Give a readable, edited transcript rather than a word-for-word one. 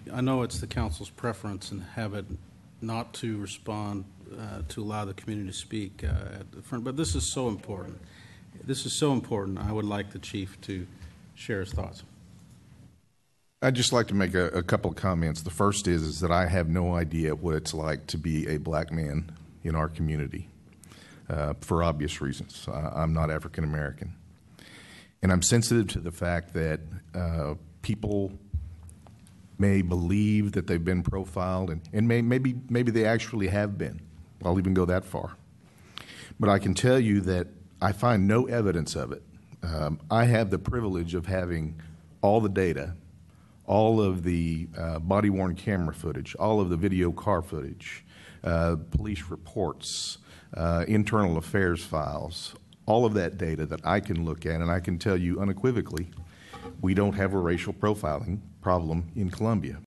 I know it's the council's preference and have it not to respond to allow the community to speak at the front, but this is so important. This is so important. I would like the chief to share his thoughts. I'd just like to make a couple of comments. The first is that I have no idea what it's like to be a black man in our community for obvious reasons. I'm not African American. And I'm sensitive to the fact that people may believe that they've been profiled, and maybe they actually have been. I'll even go that far. But I can tell you that I find no evidence of it. I have the privilege of having all the data, all of the body-worn camera footage, all of the video car footage, police reports, internal affairs files, all of that data that I can look at, and I can tell you unequivocally, we don't have a racial profiling problem in Columbia.